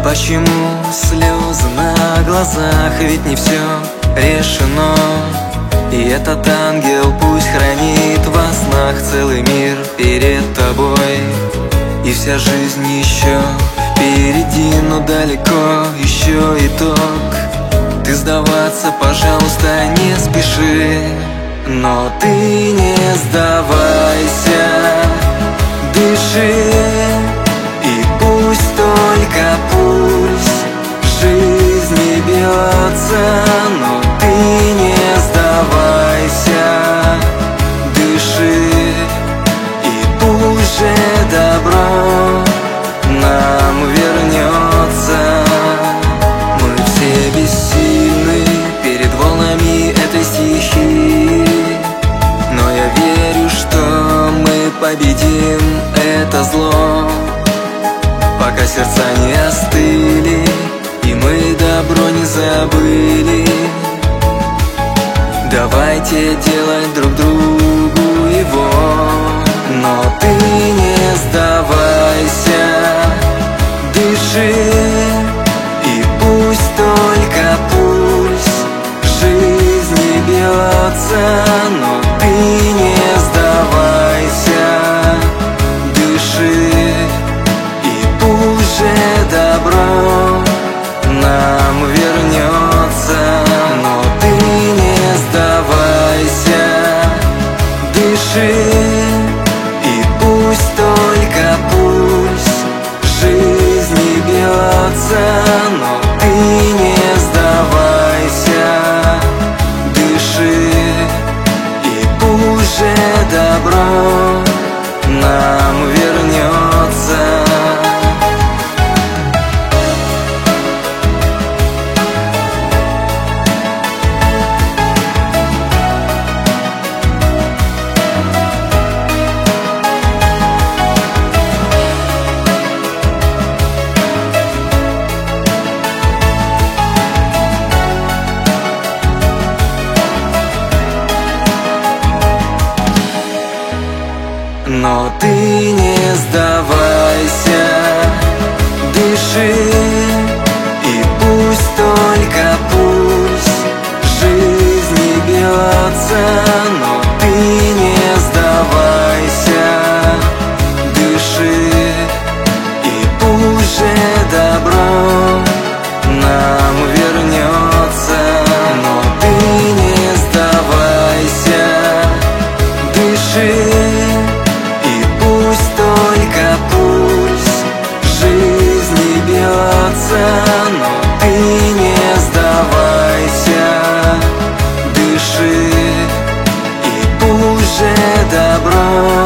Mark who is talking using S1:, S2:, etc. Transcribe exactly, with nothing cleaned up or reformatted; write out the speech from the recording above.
S1: Почему слезы на глазах? Ведь не все решено. И этот ангел пусть хранит во снах целый мир перед тобой. И вся жизнь еще впереди, но далеко еще итог. Ты сдаваться, пожалуйста, не спеши, но ты не сдавайся, дыши. И пусть, только пусть в жизни бьется, но ты не сдавайся, дыши. И пусть же добро нам вернется. Мы все бессильны перед волнами этой стихии, но я верю, что мы победим это зло. Пока сердца не остыли, и мы добро не забыли, давайте делать друг другу его. Но ты не сдавайся, дыши. И пусть, только пусть в жизни бьется, но ты не сдавайся, дыши. Добро нам вернется, но ты не сдавайся, дыши. И пусть, только пусть в жизни бьется, но ты не сдавайся, дыши. И пусть же добро нам вернется. Но ты не сдавайся, дыши. И пусть, только пусть в жизни бьется, но ты не сдавайся, дыши. И пусть же добро нам вернется, но ты не сдавайся, дыши. Но ты не сдавайся, дыши. И пусть же добро